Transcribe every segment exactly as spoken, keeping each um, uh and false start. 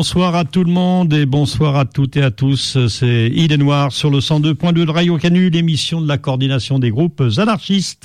Bonsoir à tout le monde et bonsoir à toutes et à tous. C'est Idée Noire sur le cent deux point deux de Radio Canu, l'émission de la coordination des groupes anarchistes.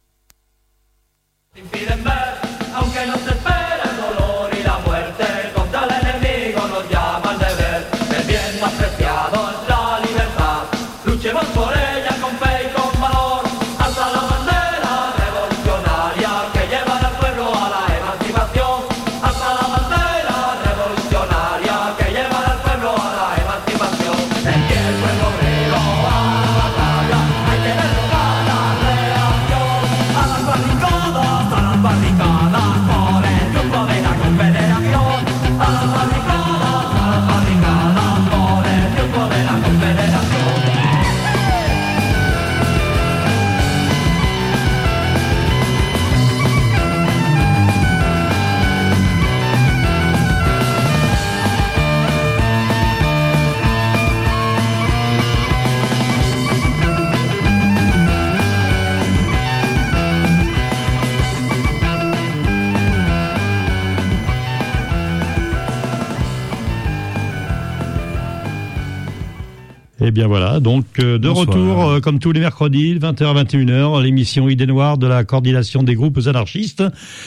Et bien voilà, donc euh, de Bonsoir. retour, euh, comme tous les mercredis, vingt heures à vingt et une heures, l'émission Idée Noire de la coordination des groupes anarchistes.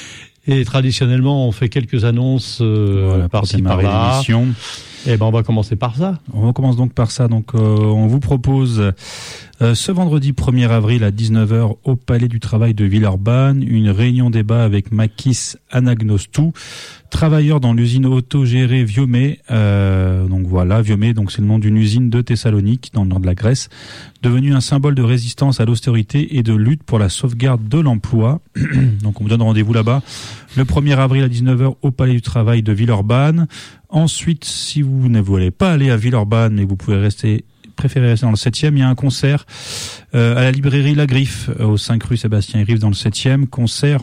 Et traditionnellement, on fait quelques annonces euh, voilà, par-ci par-là. Et ben on va commencer par ça. On commence donc par ça. Donc euh, on vous propose euh, ce vendredi premier avril à dix-neuf heures au Palais du Travail de Villeurbanne une réunion débat avec Makis Anagnostou, travailleur dans l'usine autogérée Viomé. Euh, donc voilà, Viomé, donc c'est le nom d'une usine de Thessalonique dans le nord de la Grèce, devenue un symbole de résistance à l'austérité et de lutte pour la sauvegarde de l'emploi. Donc on vous donne rendez-vous là-bas le premier avril à dix-neuf heures au Palais du Travail de Villeurbanne. Ensuite, si vous ne voulez pas aller à Villeurbanne, mais vous pouvez rester, préférez rester dans le septième, il y a un concert euh, à la librairie La Griffe, euh, au cinq rue Sébastien-Rive dans le septième, concert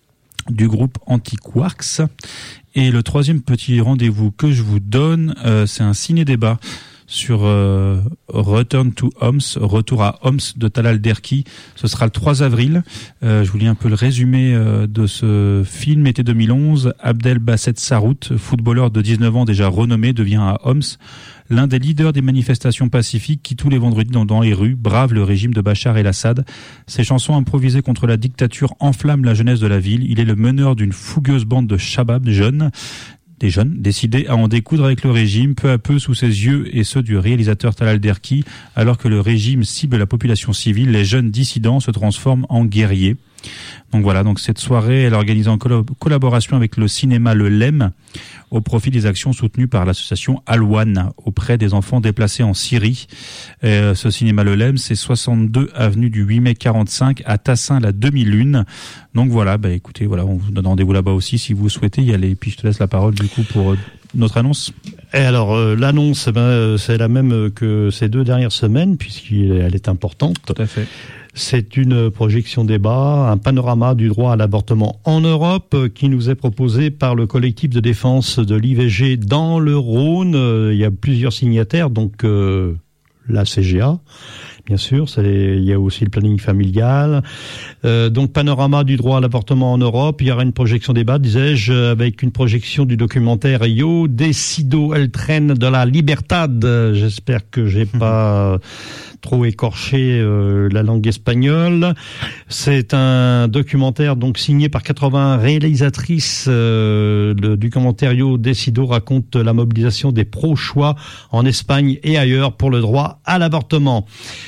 du groupe Antiquarks. Et le troisième petit rendez-vous que je vous donne, euh, c'est un ciné-débat sur euh, Return to Homs, Retour à Homs de Talal Derki. Ce sera le trois avril. Euh, je vous lis un peu le résumé euh, de ce film. Été deux mille onze, Abdel Basset Sarout, footballeur de dix-neuf ans déjà renommé, devient à Homs l'un des leaders des manifestations pacifiques qui, tous les vendredis dans, dans les rues, bravent le régime de Bachar el-Assad. Ses chansons improvisées contre la dictature enflamment la jeunesse de la ville. Il est le meneur d'une fougueuse bande de Shabab jeunes, des jeunes, décidés à en découdre avec le régime, peu à peu sous ses yeux et ceux du réalisateur Talal Derki. Alors que le régime cible la population civile, les jeunes dissidents se transforment en guerriers. Donc voilà, donc cette soirée, elle est organisée en collaboration avec le cinéma Le Lem, au profit des actions soutenues par l'association Al-Wan auprès des enfants déplacés en Syrie. Euh, ce cinéma Le Lem, c'est soixante-deux avenue du huit mai quarante-cinq à Tassin, la demi-lune. Donc voilà, bah écoutez, voilà, on vous donne rendez-vous là-bas aussi si vous souhaitez y aller. Puis je te laisse la parole du coup pour euh, notre annonce. Et alors euh, l'annonce, eh ben, c'est la même que ces deux dernières semaines puisqu'elle est importante. Tout à fait. C'est une projection débat, un panorama du droit à l'avortement en Europe qui nous est proposé par le collectif de défense de l'I V G dans le Rhône. Il y a plusieurs signataires, donc euh, la C G A, bien sûr, c'est, il y a aussi le planning familial. Euh, donc panorama du droit à l'avortement en Europe. Il y aura une projection débat, disais-je, avec une projection du documentaire Yo decido el tren de la libertad. J'espère que j'ai pas trop écorché euh, la langue espagnole. C'est un documentaire donc signé par quatre-vingts réalisatrices. Euh, le documentaire Yo decido raconte la mobilisation des pro-choix en Espagne et ailleurs pour le droit à l'avortement.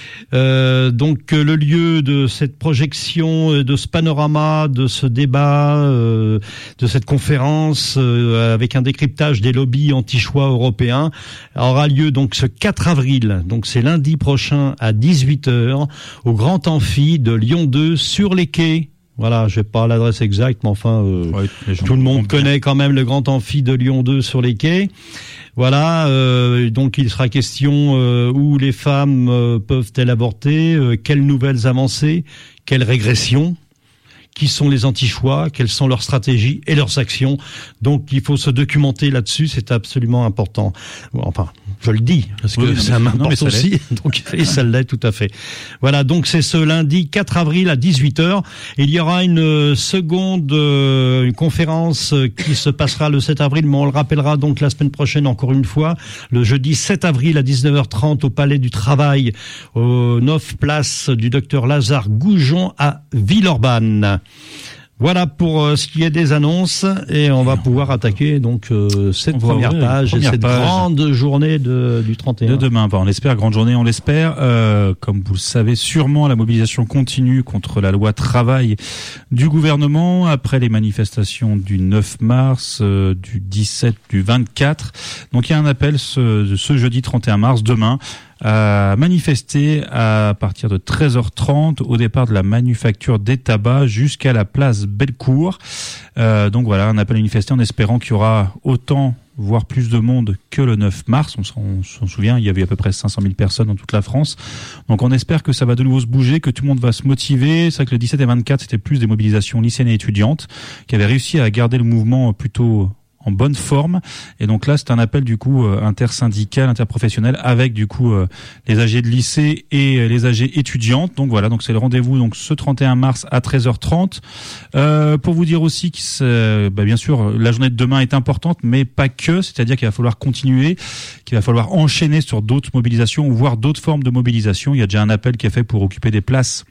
Euh, donc le lieu de cette projection, de ce panorama, de ce débat, euh, de cette conférence euh, avec un décryptage des lobbies anti-choix européens aura lieu donc ce quatre avril, donc c'est lundi prochain à dix-huit heures au Grand Amphi de Lyon deux sur les quais. Voilà, je n'ai pas l'adresse exacte, mais enfin, euh, ouais, tout le monde connaît quand même le Grand Amphi de Lyon deux sur les quais. Voilà, euh, donc il sera question euh, où les femmes euh, peuvent-elles avorter, euh, quelles nouvelles avancées, quelles régressions, qui sont les anti-choix, quelles sont leurs stratégies et leurs actions. Donc il faut se documenter là-dessus, c'est absolument important. Bon, enfin, Je le dis, parce que oui, ça m'importe aussi. Donc, et ça l'est tout à fait. Voilà, donc c'est ce lundi quatre avril à dix-huit heures. Il y aura une seconde euh, une conférence qui se passera le sept avril, mais on le rappellera donc la semaine prochaine encore une fois, le jeudi sept avril à dix-neuf heures trente au Palais du Travail, au neuf place du docteur Lazare Goujon à Villeurbanne. Voilà pour euh, ce qui est des annonces, et on va pouvoir attaquer donc euh, cette première page et cette page. grande journée de, du trente et un. De demain, bah, on l'espère, grande journée, on l'espère. Euh, comme vous le savez sûrement, la mobilisation continue contre la loi travail du gouvernement après les manifestations du neuf mars, euh, du dix-sept, du vingt-quatre. Donc il y a un appel ce, ce jeudi trente et un mars, demain, à manifester à partir de treize heures trente au départ de la manufacture des tabacs jusqu'à la place Bellecour. Euh, donc voilà, un appel à manifester en espérant qu'il y aura autant, voire plus de monde que le neuf mars. On s'en, on s'en souvient, il y avait à peu près cinq cent mille personnes dans toute la France. Donc on espère que ça va de nouveau se bouger, que tout le monde va se motiver. C'est vrai que le dix-sept et vingt-quatre, c'était plus des mobilisations lycéennes et étudiantes qui avaient réussi à garder le mouvement plutôt en bonne forme, et donc là c'est un appel du coup euh, intersyndical, interprofessionnel, avec du coup euh, les A G de lycée et euh, les A G étudiantes. Donc voilà, donc c'est le rendez-vous donc ce trente et un mars à treize heures trente. Euh, pour vous dire aussi que bah, bien sûr la journée de demain est importante, mais pas que, c'est-à-dire qu'il va falloir continuer, qu'il va falloir enchaîner sur d'autres mobilisations ou voir d'autres formes de mobilisation. Il y a déjà un appel qui est fait pour occuper des places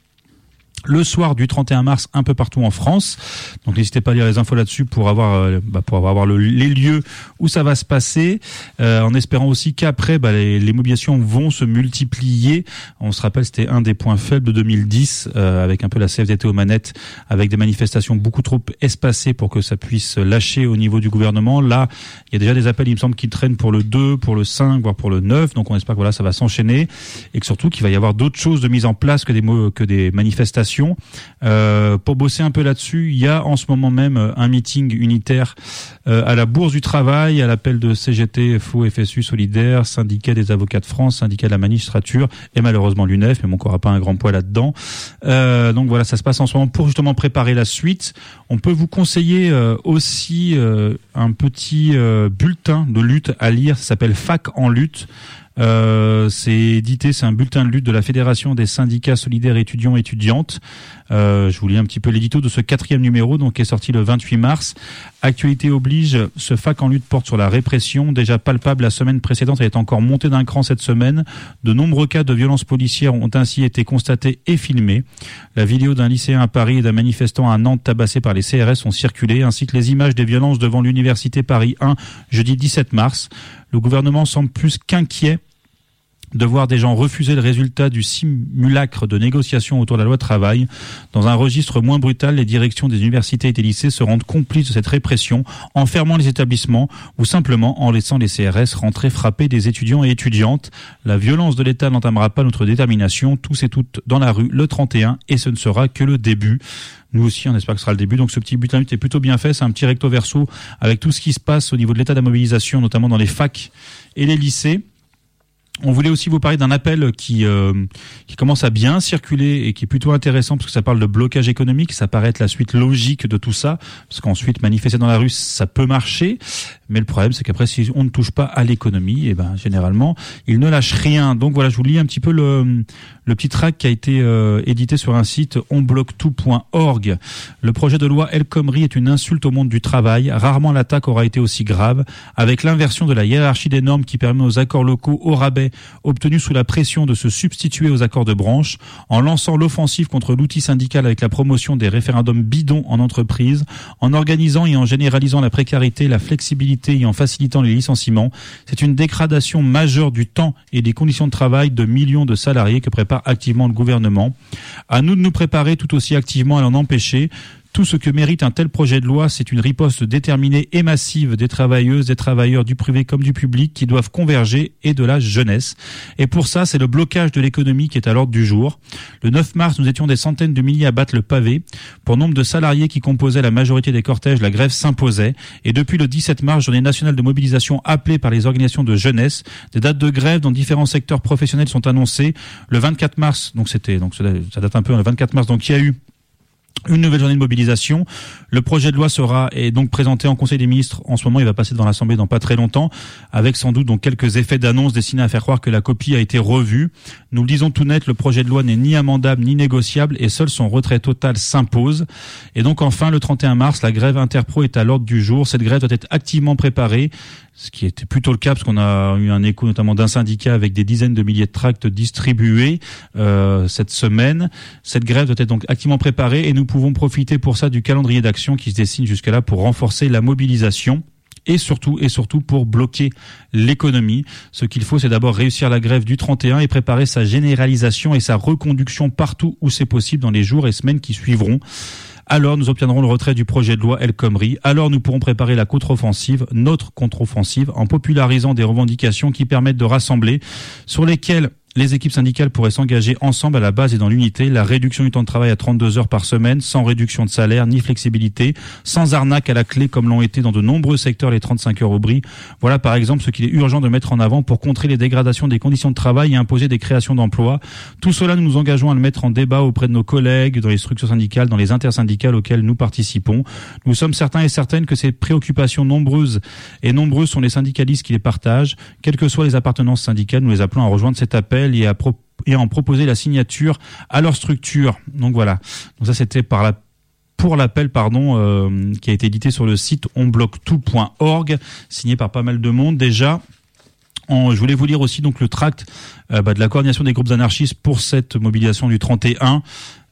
le soir du trente et un mars un peu partout en France. Donc n'hésitez pas à lire les infos là-dessus pour avoir euh, bah, pour avoir le, les lieux où ça va se passer, euh, en espérant aussi qu'après bah, les, les mobilisations vont se multiplier. On se rappelle, c'était un des points faibles de deux mille dix, euh, avec un peu la C F D T aux manettes, avec des manifestations beaucoup trop espacées pour que ça puisse lâcher au niveau du gouvernement. Là, il y a déjà des appels, il me semble, qui traînent pour le deux, pour le cinq, voire pour le neuf. Donc on espère que voilà, ça va s'enchaîner, et que surtout qu'il va y avoir d'autres choses de mise en place que des, que des manifestations. Euh, pour bosser un peu là-dessus, il y a en ce moment même un meeting unitaire euh, à la Bourse du Travail, à l'appel de C G T, F O, F S U, Solidaire, Syndicat des avocats de France, Syndicat de la magistrature et malheureusement l'U N E F, mais bon, on n'aura pas un grand poids là-dedans. Euh, donc voilà, ça se passe en ce moment pour justement préparer la suite. On peut vous conseiller euh, aussi euh, un petit euh, bulletin de lutte à lire, ça s'appelle Fac en lutte. Euh, c'est édité, c'est un bulletin de lutte de la Fédération des syndicats solidaires étudiants et étudiantes. Euh, je vous lis un petit peu l'édito de ce quatrième numéro, donc qui est sorti le vingt-huit mars. Actualité oblige, ce Fac en lutte porte sur la répression, déjà palpable la semaine précédente, elle est encore montée d'un cran cette semaine. De nombreux cas de violences policières ont ainsi été constatés et filmés. La vidéo d'un lycéen à Paris et d'un manifestant à Nantes tabassé par les C R S ont circulé, ainsi que les images des violences devant l'université Paris un, jeudi dix-sept mars. Le gouvernement semble plus qu'inquiet de voir des gens refuser le résultat du simulacre de négociation autour de la loi travail. Dans un registre moins brutal, les directions des universités et des lycées se rendent complices de cette répression en fermant les établissements ou simplement en laissant les C R S rentrer frapper des étudiants et étudiantes. La violence de l'État n'entamera pas notre détermination, tous et toutes dans la rue le trente et un, et ce ne sera que le début. Nous aussi, on espère que ce sera le début. Donc ce petit bulletin est plutôt bien fait. C'est un petit recto verso avec tout ce qui se passe au niveau de l'état de la mobilisation, notamment dans les facs et les lycées. On voulait aussi vous parler d'un appel qui euh, qui commence à bien circuler et qui est plutôt intéressant parce que ça parle de blocage économique. Ça paraît être la suite logique de tout ça, parce qu'ensuite manifester dans la rue ça peut marcher, mais le problème c'est qu'après si on ne touche pas à l'économie, et ben généralement ils ne lâchent rien. Donc voilà, je vous lis un petit peu le le petit tract qui a été euh, édité sur un site on bloque tout point org. Le projet de loi El Khomri est une insulte au monde du travail. Rarement l'attaque aura été aussi grave, avec l'inversion de la hiérarchie des normes qui permet aux accords locaux au rabais obtenus sous la pression de se substituer aux accords de branche, en lançant l'offensive contre l'outil syndical avec la promotion des référendums bidons en entreprise, en organisant et en généralisant la précarité, la flexibilité et en facilitant les licenciements. C'est une dégradation majeure du temps et des conditions de travail de millions de salariés que prépare activement le gouvernement. À nous de nous préparer tout aussi activement à l'en empêcher. Tout ce que mérite un tel projet de loi, c'est une riposte déterminée et massive des travailleuses, des travailleurs du privé comme du public qui doivent converger, et de la jeunesse. Et pour ça, c'est le blocage de l'économie qui est à l'ordre du jour. Le neuf mars, nous étions des centaines de milliers à battre le pavé. Pour nombre de salariés qui composaient la majorité des cortèges, la grève s'imposait. Et depuis le dix-sept mars, journée nationale de mobilisation appelée par les organisations de jeunesse, des dates de grève dans différents secteurs professionnels sont annoncées. Le vingt-quatre mars, donc c'était, donc ça date un peu, le vingt-quatre mars, donc il y a eu Une nouvelle journée de mobilisation. Le projet de loi sera est donc présenté en Conseil des ministres. En ce moment, il va passer devant l'Assemblée dans pas très longtemps, avec sans doute donc quelques effets d'annonce destinés à faire croire que la copie a été revue. Nous le disons tout net, le projet de loi n'est ni amendable ni négociable et seul son retrait total s'impose. Et donc enfin, le trente et un mars, la grève interpro est à l'ordre du jour. Cette grève doit être activement préparée, ce qui était plutôt le cas parce qu'on a eu un écho notamment d'un syndicat avec des dizaines de milliers de tracts distribués euh, cette semaine. Cette grève doit être donc activement préparée et nous pouvons profiter pour ça du calendrier d'action qui se dessine jusque-là pour renforcer la mobilisation. Et surtout, et surtout pour bloquer l'économie. Ce qu'il faut, c'est d'abord réussir la grève du trente et un et préparer sa généralisation et sa reconduction partout où c'est possible dans les jours et semaines qui suivront. Alors nous obtiendrons le retrait du projet de loi El Khomri. Alors nous pourrons préparer la contre-offensive, notre contre-offensive, en popularisant des revendications qui permettent de rassembler, sur lesquelles les équipes syndicales pourraient s'engager ensemble à la base et dans l'unité. La réduction du temps de travail à trente-deux heures par semaine, sans réduction de salaire ni flexibilité, sans arnaque à la clé comme l'ont été dans de nombreux secteurs les trente-cinq heures au bris. Voilà par exemple ce qu'il est urgent de mettre en avant pour contrer les dégradations des conditions de travail et imposer des créations d'emplois. Tout cela, nous nous engageons à le mettre en débat auprès de nos collègues, dans les structures syndicales, dans les intersyndicales auxquelles nous participons. Nous sommes certains et certaines que ces préoccupations nombreuses et nombreux sont les syndicalistes qui les partagent. Quelles que soient les appartenances syndicales, nous les appelons à rejoindre cet appel et à, pro- et à en proposer la signature à leur structure. Donc voilà. Donc ça c'était par la pour l'appel pardon euh, qui a été édité sur le site on bloque tout point org, signé par pas mal de monde déjà. En, je voulais vous lire aussi donc le tract euh, bah, de la coordination des groupes anarchistes pour cette mobilisation du trente et un.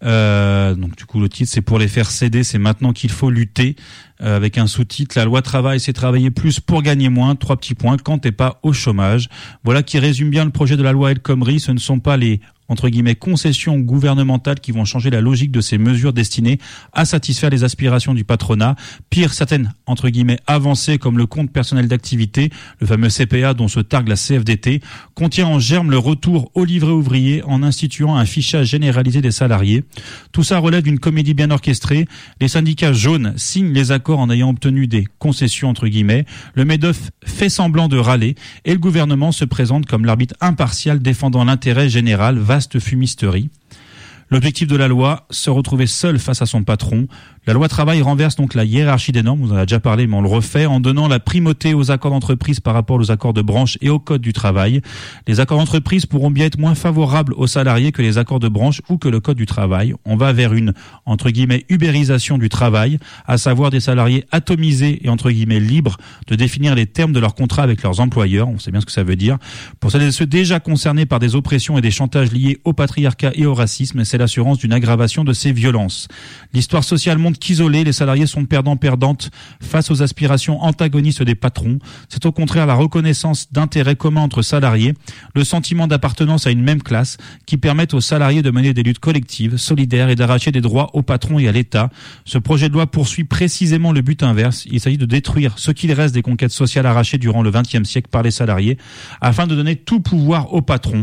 Euh, donc du coup le titre c'est pour les faire céder, c'est maintenant qu'il faut lutter, euh, avec un sous-titre: la loi travail c'est travailler plus pour gagner moins, trois petits points, quand t'es pas au chômage. Voilà qui résume bien le projet de la loi El Khomri. Ce ne sont pas les entre guillemets concessions gouvernementales qui vont changer la logique de ces mesures destinées à satisfaire les aspirations du patronat. Pire, certaines entre guillemets avancées comme le compte personnel d'activité, le fameux C P A dont se targue la C F D T, contient en germe le retour au livret ouvrier en instituant un fichage généralisé des salariés. Tout ça relève d'une comédie bien orchestrée. Les syndicats jaunes signent les accords en ayant obtenu des concessions entre guillemets. Le MEDEF fait semblant de râler et le gouvernement se présente comme l'arbitre impartial défendant l'intérêt général. Vaste fumisterie. L'objectif de la loi, se retrouver seul face à son patron. La loi travail renverse donc la hiérarchie des normes, on en a déjà parlé mais on le refait, en donnant la primauté aux accords d'entreprise par rapport aux accords de branche et au code du travail. Les accords d'entreprise pourront bien être moins favorables aux salariés que les accords de branche ou que le code du travail. On va vers une, entre guillemets, ubérisation du travail, à savoir des salariés atomisés et entre guillemets libres de définir les termes de leur contrat avec leurs employeurs. On sait bien ce que ça veut dire. Pour celles et ceux déjà concernés par des oppressions et des chantages liés au patriarcat et au racisme, c'est l'assurance d'une aggravation de ces violences. L'histoire sociale montre qu'isolés, les salariés sont perdants-perdantes face aux aspirations antagonistes des patrons. C'est au contraire la reconnaissance d'intérêts communs entre salariés, le sentiment d'appartenance à une même classe qui permettent aux salariés de mener des luttes collectives, solidaires et d'arracher des droits aux patrons et à l'État. Ce projet de loi poursuit précisément le but inverse. Il s'agit de détruire ce qu'il reste des conquêtes sociales arrachées durant le vingtième siècle par les salariés afin de donner tout pouvoir aux patrons.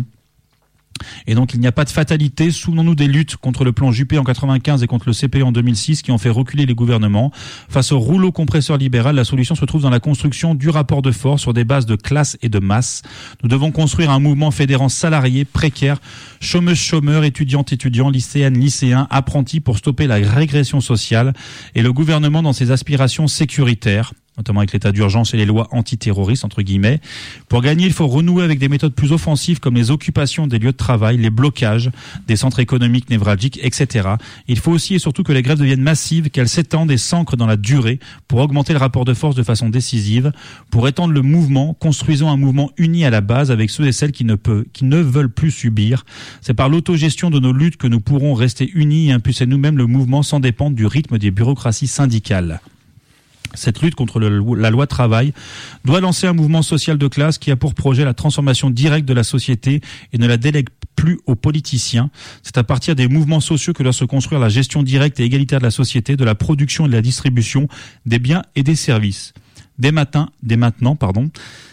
Et donc il n'y a pas de fatalité. Souvenons-nous des luttes contre le plan Juppé en quatre-vingt-quinze et contre le C P E en deux mille six qui ont fait reculer les gouvernements. Face au rouleau compresseur libéral, la solution se trouve dans la construction du rapport de force sur des bases de classe et de masse. Nous devons construire un mouvement fédérant salariés, précaires, chômeuses, chômeurs, étudiantes, étudiants, lycéennes, lycéens, apprentis pour stopper la régression sociale et le gouvernement dans ses aspirations sécuritaires, notamment avec l'état d'urgence et les lois antiterroristes, entre guillemets. Pour gagner, il faut renouer avec des méthodes plus offensives comme les occupations des lieux de travail, les blocages des centres économiques névralgiques, et cetera. Il faut aussi et surtout que les grèves deviennent massives, qu'elles s'étendent et s'ancrent dans la durée pour augmenter le rapport de force de façon décisive. Pour étendre le mouvement, construisons un mouvement uni à la base avec ceux et celles qui ne, peut, qui ne veulent plus subir. C'est par l'autogestion de nos luttes que nous pourrons rester unis et impulser nous-mêmes le mouvement sans dépendre du rythme des bureaucraties syndicales. Cette lutte contre le, la loi travail doit lancer un mouvement social de classe qui a pour projet la transformation directe de la société et ne la délègue plus aux politiciens. C'est à partir des mouvements sociaux que doit se construire la gestion directe et égalitaire de la société, de la production et de la distribution des biens et des services. Dès, matin, dès maintenant, pardon,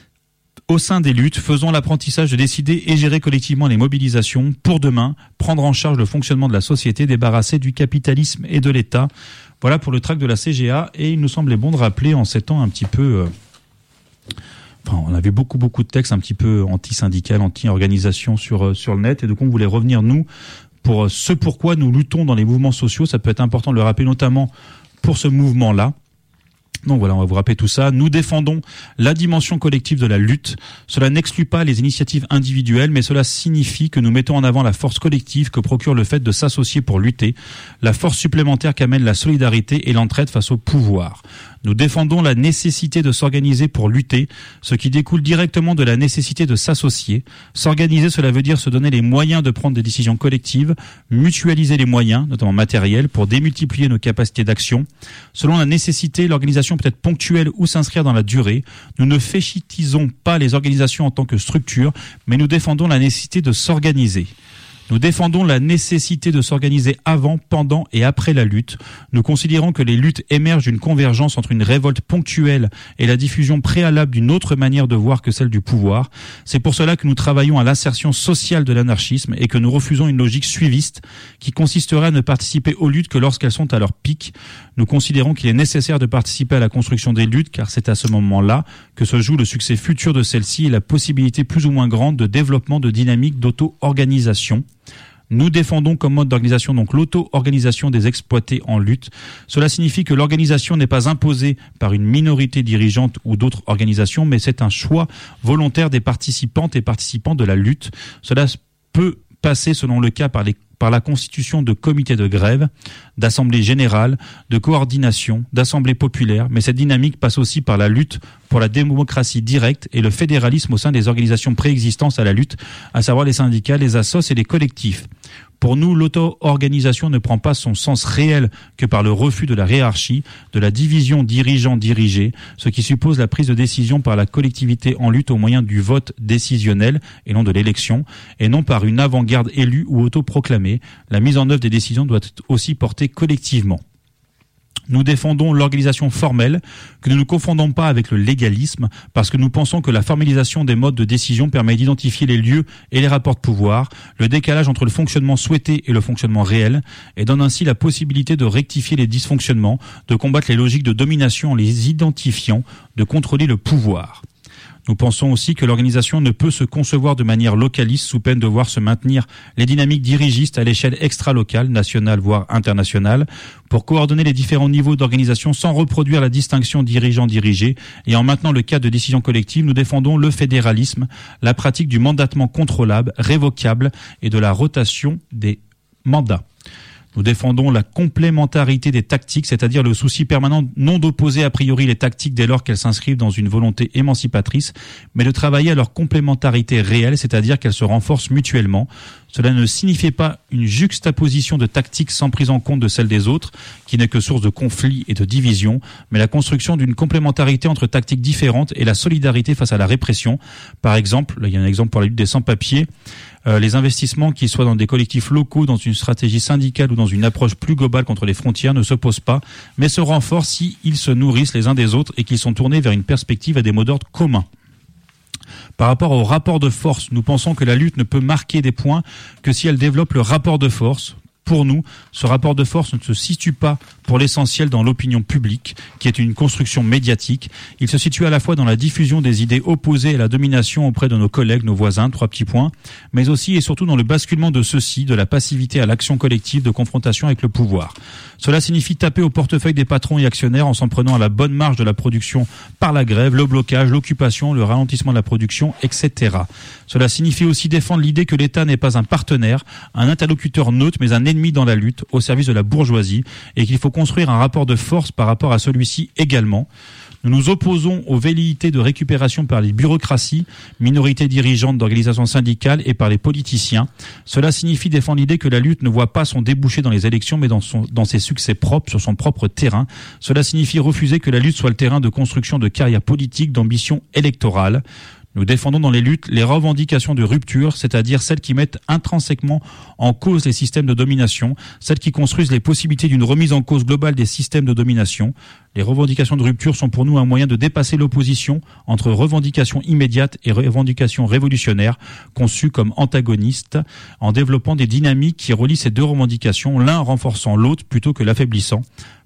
au sein des luttes, faisons l'apprentissage de décider et gérer collectivement les mobilisations pour demain, prendre en charge le fonctionnement de la société, débarrasser du capitalisme et de l'État. Voilà pour le tract de la C G A, et il nous semblait bon de rappeler en ces temps un petit peu... Euh, enfin, on avait beaucoup beaucoup de textes un petit peu anti-syndical, anti-organisation sur, euh, sur le net, et donc on voulait revenir, nous, pour ce pourquoi nous luttons dans les mouvements sociaux. Ça peut être important de le rappeler, notamment pour ce mouvement-là. Donc voilà, on va vous rappeler tout ça. Nous défendons la dimension collective de la lutte. Cela n'exclut pas les initiatives individuelles, mais cela signifie que nous mettons en avant la force collective que procure le fait de s'associer pour lutter, la force supplémentaire qu'amène la solidarité et l'entraide face au pouvoir. Nous défendons la nécessité de s'organiser pour lutter, ce qui découle directement de la nécessité de s'associer. S'organiser, cela veut dire se donner les moyens de prendre des décisions collectives, mutualiser les moyens, notamment matériels, pour démultiplier nos capacités d'action. Selon la nécessité, l'organisation peut être ponctuelle ou s'inscrire dans la durée. Nous ne fétichisons pas les organisations en tant que structure, mais nous défendons la nécessité de s'organiser. Nous défendons la nécessité de s'organiser avant, pendant et après la lutte. Nous considérons que les luttes émergent d'une convergence entre une révolte ponctuelle et la diffusion préalable d'une autre manière de voir que celle du pouvoir. C'est pour cela que nous travaillons à l'insertion sociale de l'anarchisme et que nous refusons une logique suiviste qui consisterait à ne participer aux luttes que lorsqu'elles sont à leur pic. Nous considérons qu'il est nécessaire de participer à la construction des luttes car c'est à ce moment-là que se joue le succès futur de celles-ci et la possibilité plus ou moins grande de développement de dynamiques d'auto-organisation. Nous défendons comme mode d'organisation donc l'auto-organisation des exploités en lutte. Cela signifie que l'organisation n'est pas imposée par une minorité dirigeante ou d'autres organisations, mais c'est un choix volontaire des participantes et participants de la lutte. Cela peut passer selon le cas par les par la constitution de comités de grève, d'assemblées générales, de coordination, d'assemblées populaires, mais cette dynamique passe aussi par la lutte pour la démocratie directe et le fédéralisme au sein des organisations préexistantes à la lutte, à savoir les syndicats, les assos et les collectifs. Pour nous, l'auto-organisation ne prend pas son sens réel que par le refus de la hiérarchie, de la division dirigeant-dirigé, ce qui suppose la prise de décision par la collectivité en lutte au moyen du vote décisionnel et non de l'élection, et non par une avant-garde élue ou autoproclamée. La mise en œuvre des décisions doit être aussi portée collectivement. Nous défendons l'organisation formelle, que nous ne confondons pas avec le légalisme, parce que nous pensons que la formalisation des modes de décision permet d'identifier les lieux et les rapports de pouvoir, le décalage entre le fonctionnement souhaité et le fonctionnement réel, et donne ainsi la possibilité de rectifier les dysfonctionnements, de combattre les logiques de domination en les identifiant, de contrôler le pouvoir. Nous pensons aussi que l'organisation ne peut se concevoir de manière localiste sous peine de voir se maintenir les dynamiques dirigistes à l'échelle extra-locale, nationale voire internationale, pour coordonner les différents niveaux d'organisation sans reproduire la distinction dirigeant-dirigé. Et en maintenant le cadre de décision collective, nous défendons le fédéralisme, la pratique du mandatement contrôlable, révocable et de la rotation des mandats. Nous défendons la complémentarité des tactiques, c'est-à-dire le souci permanent non d'opposer a priori les tactiques dès lors qu'elles s'inscrivent dans une volonté émancipatrice, mais de travailler à leur complémentarité réelle, c'est-à-dire qu'elles se renforcent mutuellement. Cela ne signifie pas une juxtaposition de tactiques sans prise en compte de celles des autres, qui n'est que source de conflits et de divisions, mais la construction d'une complémentarité entre tactiques différentes et la solidarité face à la répression. Par exemple, là, il y a un exemple pour la lutte des sans-papiers, euh, les investissements, qu'ils soient dans des collectifs locaux, dans une stratégie syndicale ou dans une approche plus globale contre les frontières, ne s'opposent pas, mais se renforcent si ils se nourrissent les uns des autres et qu'ils sont tournés vers une perspective et des mots d'ordre communs. Par rapport au rapport de force, nous pensons que la lutte ne peut marquer des points que si elle développe le rapport de force. Pour nous, ce rapport de force ne se situe pas pour l'essentiel dans l'opinion publique, qui est une construction médiatique. Il se situe à la fois dans la diffusion des idées opposées à la domination auprès de nos collègues, nos voisins, trois petits points, mais aussi et surtout dans le basculement de ceux-ci, de la passivité à l'action collective de confrontation avec le pouvoir. Cela signifie taper au portefeuille des patrons et actionnaires en s'en prenant à la bonne marge de la production par la grève, le blocage, l'occupation, le ralentissement de la production, et cetera. Cela signifie aussi défendre l'idée que l'État n'est pas un partenaire, un interlocuteur neutre, mais un ennemi dans la lutte, au service de la bourgeoisie, et qu'il faut construire un rapport de force par rapport à celui-ci également. Nous nous opposons aux velléités de récupération par les bureaucraties, minorités dirigeantes d'organisations syndicales et par les politiciens. Cela signifie défendre l'idée que la lutte ne voit pas son débouché dans les élections, mais dans, son, dans ses succès propres, sur son propre terrain. Cela signifie refuser que la lutte soit le terrain de construction de carrières politiques, d'ambition électorale. Nous défendons dans les luttes les revendications de rupture, c'est-à-dire celles qui mettent intrinsèquement en cause les systèmes de domination, celles qui construisent les possibilités d'une remise en cause globale des systèmes de domination. Les revendications de rupture sont pour nous un moyen de dépasser l'opposition entre revendications immédiates et revendications révolutionnaires, conçues comme antagonistes, en développant des dynamiques qui relient ces deux revendications, l'un renforçant l'autre plutôt que l'affaiblissant.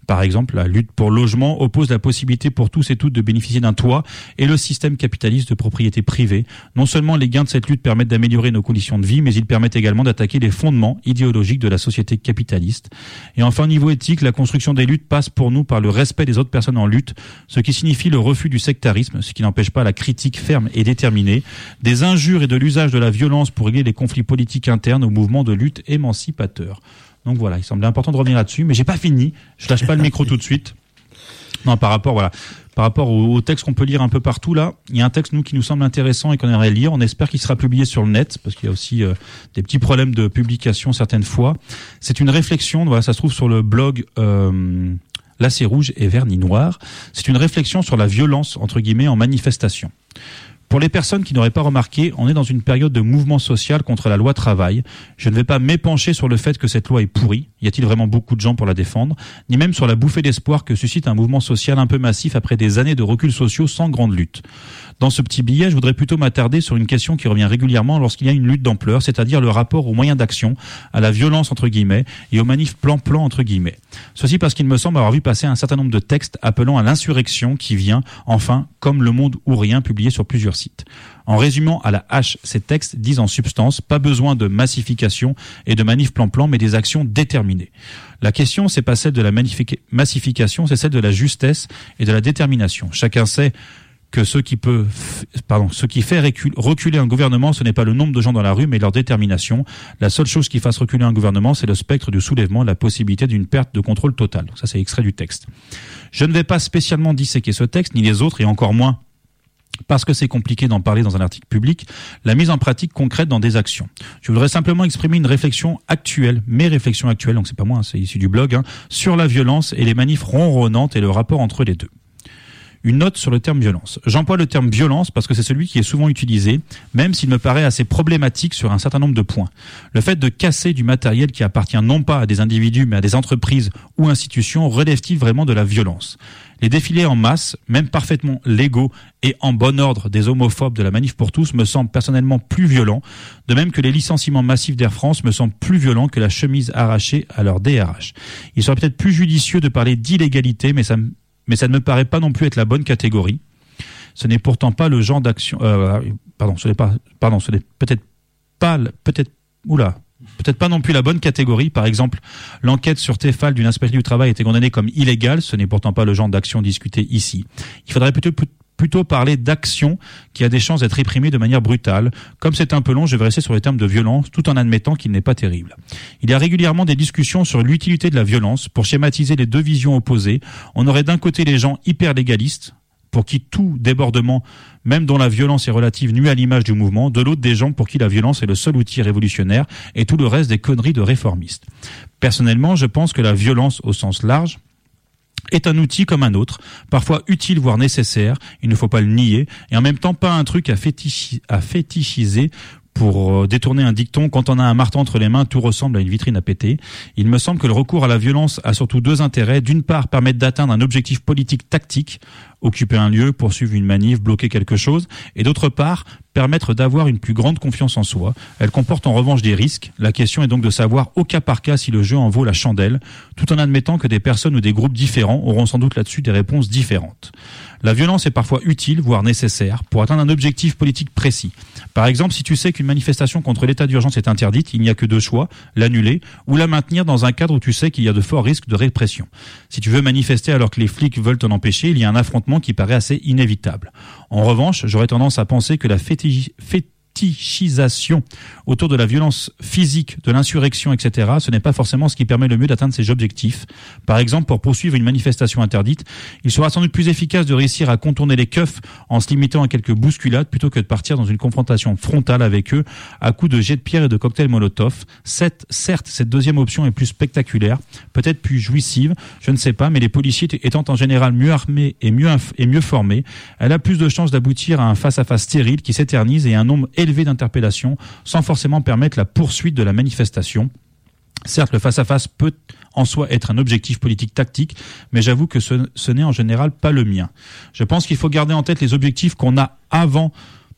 Par exemple, la lutte pour le logement oppose la possibilité pour tous et toutes de bénéficier d'un toit et le système capitaliste de propriété privée. Non seulement les gains de cette lutte permettent d'améliorer nos conditions de vie, mais ils permettent également d'attaquer les fondements idéologiques de la société capitaliste. Et enfin, au niveau éthique, la construction des luttes passe pour nous par le respect des autres personnes en lutte, ce qui signifie le refus du sectarisme, ce qui n'empêche pas la critique ferme et déterminée, des injures et de l'usage de la violence pour régler les conflits politiques internes au mouvement de lutte émancipateur. Donc voilà, il semblait important de revenir là-dessus, mais j'ai pas fini. Je lâche pas le micro tout de suite. Non, par rapport, voilà, par rapport au, au texte qu'on peut lire un peu partout là, il y a un texte nous qui nous semble intéressant et qu'on aimerait lire. On espère qu'il sera publié sur le net parce qu'il y a aussi euh, des petits problèmes de publication certaines fois. C'est une réflexion. Voilà, ça se trouve sur le blog. Euh, Lacet rouge et vernis noir. C'est une réflexion sur la violence entre guillemets en manifestation. Pour les personnes qui n'auraient pas remarqué, on est dans une période de mouvement social contre la loi travail. Je ne vais pas m'épancher sur le fait que cette loi est pourrie. Y a-t-il vraiment beaucoup de gens pour la défendre? Ni même sur la bouffée d'espoir que suscite un mouvement social un peu massif après des années de reculs sociaux sans grande lutte. Dans ce petit billet, je voudrais plutôt m'attarder sur une question qui revient régulièrement lorsqu'il y a une lutte d'ampleur, c'est-à-dire le rapport aux moyens d'action, à la violence entre guillemets et aux manifs plan-plan entre guillemets. Ceci parce qu'il me semble avoir vu passer un certain nombre de textes appelant à l'insurrection qui vient, enfin, comme Le Monde ou Rien, publié sur plusieurs sites. En résumant à la hache, ces textes disent en substance pas besoin de massification et de manif plan-plan, mais des actions déterminées. La question, c'est pas celle de la magnifique massification, c'est celle de la justesse et de la détermination. Chacun sait que ce qui peut, pardon, ce qui fait reculer un gouvernement, ce n'est pas le nombre de gens dans la rue, mais leur détermination. La seule chose qui fasse reculer un gouvernement, c'est le spectre du soulèvement, la possibilité d'une perte de contrôle totale. Donc ça, c'est extrait du texte. Je ne vais pas spécialement disséquer ce texte, ni les autres, et encore moins parce que c'est compliqué d'en parler dans un article public, la mise en pratique concrète dans des actions. Je voudrais simplement exprimer une réflexion actuelle, mes réflexions actuelles, donc c'est pas moi, hein, c'est issu du blog, hein, sur la violence et les manifs ronronnantes et le rapport entre les deux. Une note sur le terme violence. J'emploie le terme violence parce que c'est celui qui est souvent utilisé, même s'il me paraît assez problématique sur un certain nombre de points. Le fait de casser du matériel qui appartient non pas à des individus mais à des entreprises ou institutions relève-t-il vraiment de la violence ? Les défilés en masse, même parfaitement légaux et en bon ordre des homophobes de la Manif pour tous me semblent personnellement plus violents, de même que les licenciements massifs d'Air France me semblent plus violents que la chemise arrachée à leur D R H. Il serait peut-être plus judicieux de parler d'illégalité, mais ça me Mais ça ne me paraît pas non plus être la bonne catégorie. Ce n'est pourtant pas le genre d'action. Euh, pardon, ce n'est pas. Pardon, ce n'est peut-être pas. Peut-être. Oula. Peut-être pas non plus la bonne catégorie. Par exemple, l'enquête sur Tefal d'une inspectrice du travail a été condamnée comme illégale. Ce n'est pourtant pas le genre d'action discutée ici. Il faudrait plutôt plutôt parler d'action qui a des chances d'être réprimée de manière brutale. Comme c'est un peu long, je vais rester sur les termes de violence, tout en admettant qu'il n'est pas terrible. Il y a régulièrement des discussions sur l'utilité de la violence. Pour schématiser les deux visions opposées, on aurait d'un côté les gens hyper légalistes, pour qui tout débordement, même dont la violence est relative, nuit à l'image du mouvement, de l'autre des gens pour qui la violence est le seul outil révolutionnaire et tout le reste des conneries de réformistes. Personnellement, je pense que la violence au sens large est un outil comme un autre, parfois utile voire nécessaire, il ne faut pas le nier, et en même temps pas un truc à, fétichi- à fétichiser pour détourner un dicton, quand on a un marteau entre les mains, tout ressemble à une vitrine à péter. Il me semble que le recours à la violence a surtout deux intérêts. D'une part, permettre d'atteindre un objectif politique tactique, occuper un lieu, poursuivre une manif, bloquer quelque chose, et d'autre part, permettre d'avoir une plus grande confiance en soi. Elle comporte en revanche des risques. La question est donc de savoir au cas par cas si le jeu en vaut la chandelle, tout en admettant que des personnes ou des groupes différents auront sans doute là-dessus des réponses différentes. La violence est parfois utile, voire nécessaire, pour atteindre un objectif politique précis. Par exemple, si tu sais qu'une manifestation contre l'état d'urgence est interdite, il n'y a que deux choix, l'annuler ou la maintenir dans un cadre où tu sais qu'il y a de forts risques de répression. Si tu veux manifester alors que les flics veulent t'en empêcher, il y a un affrontement qui paraît assez inévitable. En revanche, j'aurais tendance à penser que la fétichi- fét- fétichisation autour de la violence physique, de l'insurrection, et cetera, ce n'est pas forcément ce qui permet le mieux d'atteindre ses objectifs. Par exemple, pour poursuivre une manifestation interdite, il sera sans doute plus efficace de réussir à contourner les keufs en se limitant à quelques bousculades plutôt que de partir dans une confrontation frontale avec eux à coups de jets de pierre et de cocktails Molotov. Cette, certes, cette deuxième option est plus spectaculaire, peut-être plus jouissive, je ne sais pas, mais les policiers étant en général mieux armés et mieux, inf- et mieux formés, elle a plus de chances d'aboutir à un face-à-face stérile qui s'éternise et un nombre élevé d'interpellations sans forcément permettre la poursuite de la manifestation. Certes, le face-à-face peut en soi être un objectif politique tactique, mais j'avoue que ce, ce n'est en général pas le mien. Je pense qu'il faut garder en tête les objectifs qu'on a avant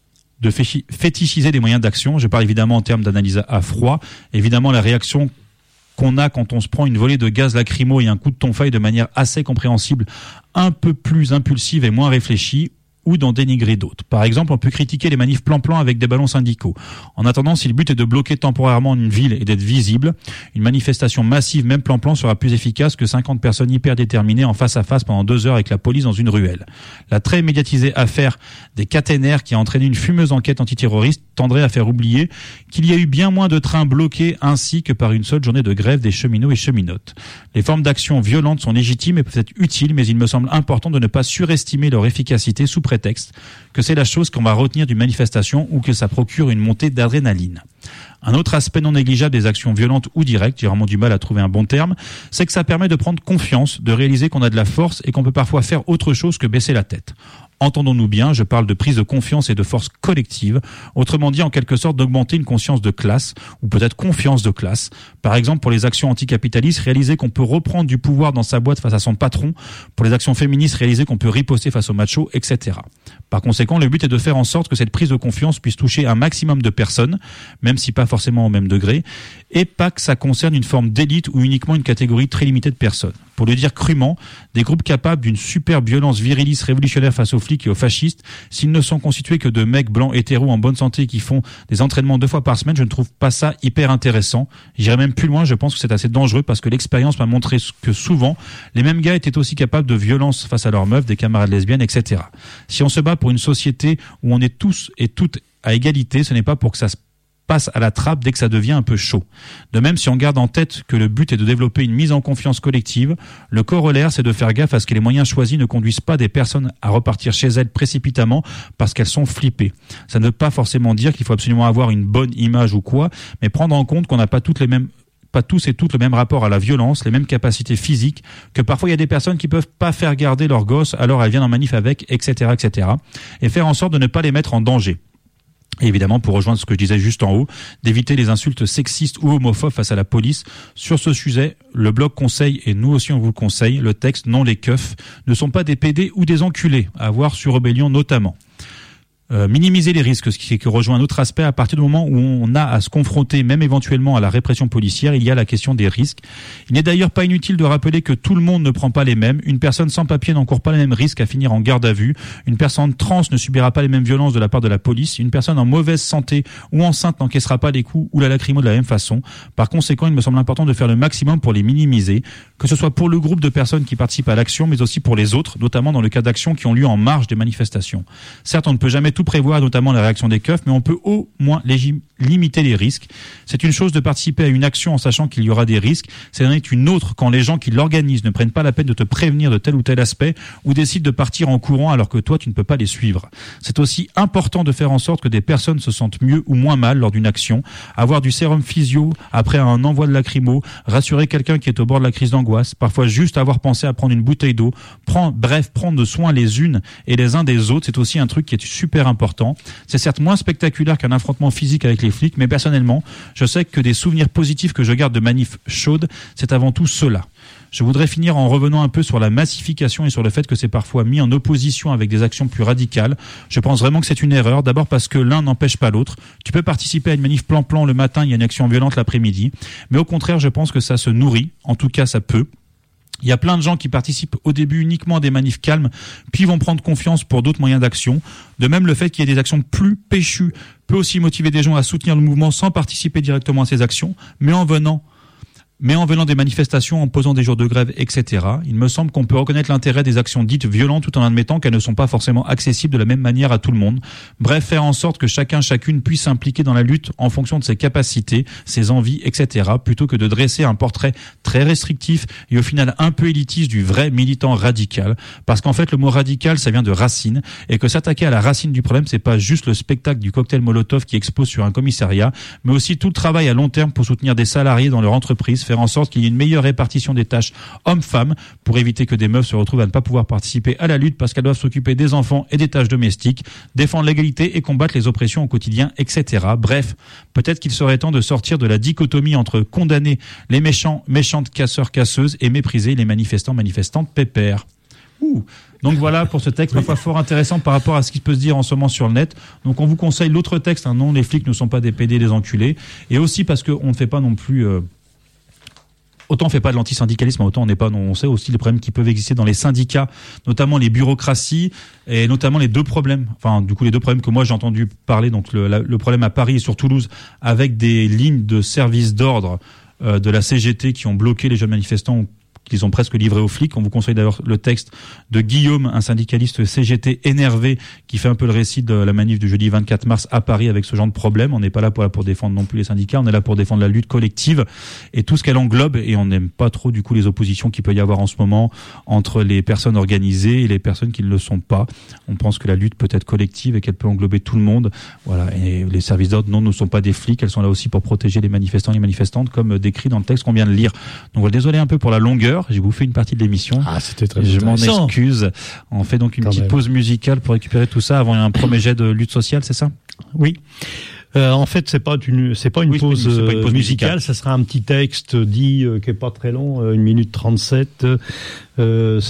de fétichiser des moyens d'action. Je parle évidemment en termes d'analyse à froid. Évidemment, la réaction qu'on a quand on se prend une volée de gaz lacrymo et un coup de tonfaille de manière assez compréhensible, un peu plus impulsive et moins réfléchie, ou d'en dénigrer d'autres. Par exemple, on peut critiquer les manifs plan-plan avec des ballons syndicaux. En attendant, si le but est de bloquer temporairement une ville et d'être visible, une manifestation massive, même plan-plan, sera plus efficace que cinquante personnes hyper déterminées en face à face pendant deux heures avec la police dans une ruelle. La très médiatisée affaire des caténaires qui a entraîné une fumeuse enquête antiterroriste tendrait à faire oublier qu'il y a eu bien moins de trains bloqués ainsi que par une seule journée de grève des cheminots et cheminotes. Les formes d'action violentes sont légitimes et peuvent être utiles, mais il me semble important de ne pas surestimer leur efficacité sous prétexte que c'est la chose qu'on va retenir d'une manifestation ou que ça procure une montée d'adrénaline. Un autre aspect non négligeable des actions violentes ou directes, j'ai vraiment du mal à trouver un bon terme, c'est que ça permet de prendre confiance, de réaliser qu'on a de la force et qu'on peut parfois faire autre chose que baisser la tête. Entendons-nous bien, je parle de prise de confiance et de force collective, autrement dit en quelque sorte d'augmenter une conscience de classe, ou peut-être confiance de classe. Par exemple, pour les actions anticapitalistes, réaliser qu'on peut reprendre du pouvoir dans sa boîte face à son patron, pour les actions féministes, réaliser qu'on peut riposter face aux machos, et cetera. Par conséquent, le but est de faire en sorte que cette prise de confiance puisse toucher un maximum de personnes, même si pas forcément au même degré, et pas que ça concerne une forme d'élite ou uniquement une catégorie très limitée de personnes. Pour le dire crûment, des groupes capables d'une super violence viriliste révolutionnaire face aux flics et aux fascistes, s'ils ne sont constitués que de mecs blancs hétéros en bonne santé qui font des entraînements deux fois par semaine, je ne trouve pas ça hyper intéressant. J'irai même plus loin, je pense que c'est assez dangereux parce que l'expérience m'a montré que souvent, les mêmes gars étaient aussi capables de violence face à leurs meufs, des camarades lesbiennes, et cetera. Si on se bat pour une société où on est tous et toutes à égalité, ce n'est pas pour que ça se passe à la trappe dès que ça devient un peu chaud. De même, si on garde en tête que le but est de développer une mise en confiance collective, le corollaire, c'est de faire gaffe à ce que les moyens choisis ne conduisent pas des personnes à repartir chez elles précipitamment parce qu'elles sont flippées. Ça ne veut pas forcément dire qu'il faut absolument avoir une bonne image ou quoi, mais prendre en compte qu'on n'a pas toutes les mêmes pas tous et toutes le même rapport à la violence, les mêmes capacités physiques, que parfois il y a des personnes qui peuvent pas faire garder leurs gosses alors elles viennent en manif avec, et cetera, et cetera, et faire en sorte de ne pas les mettre en danger. Et évidemment, pour rejoindre ce que je disais juste en haut, d'éviter les insultes sexistes ou homophobes face à la police. Sur ce sujet, le blog conseille, et nous aussi on vous le conseille, le texte non les keufs ne sont pas des pédés ou des enculés, à voir sur Rebellion notamment. Euh, minimiser les risques, ce qui, qui rejoint un autre aspect, à partir du moment où on a à se confronter, même éventuellement à la répression policière, il y a la question des risques. Il n'est d'ailleurs pas inutile de rappeler que tout le monde ne prend pas les mêmes. Une personne sans papier n'encourt pas les mêmes risques à finir en garde à vue. Une personne trans ne subira pas les mêmes violences de la part de la police. Une personne en mauvaise santé ou enceinte n'encaissera pas les coups ou la lacrymo de la même façon. Par conséquent, il me semble important de faire le maximum pour les minimiser, que ce soit pour le groupe de personnes qui participent à l'action, mais aussi pour les autres, notamment dans le cas d'actions qui ont lieu en marge des manifestations. Certes, on ne peut jamais tout prévoir, notamment la réaction des keufs, mais on peut au moins légim- limiter les risques. C'est une chose de participer à une action en sachant qu'il y aura des risques, c'est une autre quand les gens qui l'organisent ne prennent pas la peine de te prévenir de tel ou tel aspect ou décident de partir en courant alors que toi tu ne peux pas les suivre. C'est aussi important de faire en sorte que des personnes se sentent mieux ou moins mal lors d'une action, avoir du sérum physio après un envoi de lacrymo, rassurer quelqu'un qui est au bord de la crise d'angoisse, parfois juste avoir pensé à prendre une bouteille d'eau, prendre, bref, prendre soin les unes et les uns des autres, c'est aussi un truc qui est super important. C'est certes moins spectaculaire qu'un affrontement physique avec les flics, mais personnellement, je sais que des souvenirs positifs que je garde de manifs chaudes, c'est avant tout cela. Je voudrais finir en revenant un peu sur la massification et sur le fait que c'est parfois mis en opposition avec des actions plus radicales. Je pense vraiment que c'est une erreur, d'abord parce que l'un n'empêche pas l'autre. Tu peux participer à une manif plan-plan le matin, il y a une action violente l'après-midi, mais au contraire, je pense que ça se nourrit, en tout cas ça peut. Il y a plein de gens qui participent au début uniquement à des manifs calmes, puis vont prendre confiance pour d'autres moyens d'action. De même, le fait qu'il y ait des actions plus péchues peut aussi motiver des gens à soutenir le mouvement sans participer directement à ces actions, mais en venant mais en venant des manifestations, en posant des jours de grève, et cetera. Il me semble qu'on peut reconnaître l'intérêt des actions dites violentes tout en admettant qu'elles ne sont pas forcément accessibles de la même manière à tout le monde. Bref, faire en sorte que chacun, chacune puisse s'impliquer dans la lutte en fonction de ses capacités, ses envies, et cetera, plutôt que de dresser un portrait très restrictif et au final un peu élitiste du vrai militant radical. Parce qu'en fait, le mot radical, ça vient de racine, et que s'attaquer à la racine du problème, c'est pas juste le spectacle du cocktail Molotov qui explose sur un commissariat, mais aussi tout le travail à long terme pour soutenir des salariés dans leur entreprise, faire en sorte qu'il y ait une meilleure répartition des tâches hommes-femmes pour éviter que des meufs se retrouvent à ne pas pouvoir participer à la lutte parce qu'elles doivent s'occuper des enfants et des tâches domestiques, défendre l'égalité et combattre les oppressions au quotidien, et cetera. Bref, peut-être qu'il serait temps de sortir de la dichotomie entre condamner les méchants, méchantes casseurs-casseuses et mépriser les manifestants, manifestantes pépères. Ouh. Donc voilà pour ce texte, parfois fort intéressant par rapport à ce qui peut se dire en ce moment sur le net. Donc on vous conseille l'autre texte, hein, non, les flics ne sont pas des pédés, des enculés, et aussi parce qu'on ne fait pas non plus... Euh, autant on fait pas de l'antisyndicalisme, autant on n'est pas, non, on sait aussi les problèmes qui peuvent exister dans les syndicats, notamment les bureaucraties et notamment les deux problèmes, enfin du coup les deux problèmes que moi j'ai entendu parler, donc le, la, le problème à Paris et sur Toulouse avec des lignes de service d'ordre euh, de la C G T qui ont bloqué les jeunes manifestants, qu'ils ont presque livré aux flics. On vous conseille d'ailleurs le texte de Guillaume, un syndicaliste C G T énervé, qui fait un peu le récit de la manif du jeudi vingt-quatre mars à Paris avec ce genre de problème. On n'est pas là pour, là pour défendre non plus les syndicats, on est là pour défendre la lutte collective et tout ce qu'elle englobe, et on n'aime pas trop du coup les oppositions qu'il peut y avoir en ce moment entre les personnes organisées et les personnes qui ne le sont pas. On pense que la lutte peut être collective et qu'elle peut englober tout le monde. Voilà. Et les services d'ordre, non, ne sont pas des flics, elles sont là aussi pour protéger les manifestants et les manifestantes, comme décrit dans le texte qu'on vient de lire. Donc voilà, désolé un peu pour la longueur. J'ai bouffé une partie de l'émission. Ah, c'était très Je m'en excuse. On fait donc une Quand petite même. pause musicale pour récupérer tout ça avant un premier jet de lutte sociale, c'est ça? Oui. Euh, en fait, c'est pas une, c'est pas une Oui, pause, c'est pas une pause euh, musicale. musicale. Ça sera un petit texte dit euh, qui est pas très long, euh, une minute trente-sept. Euh,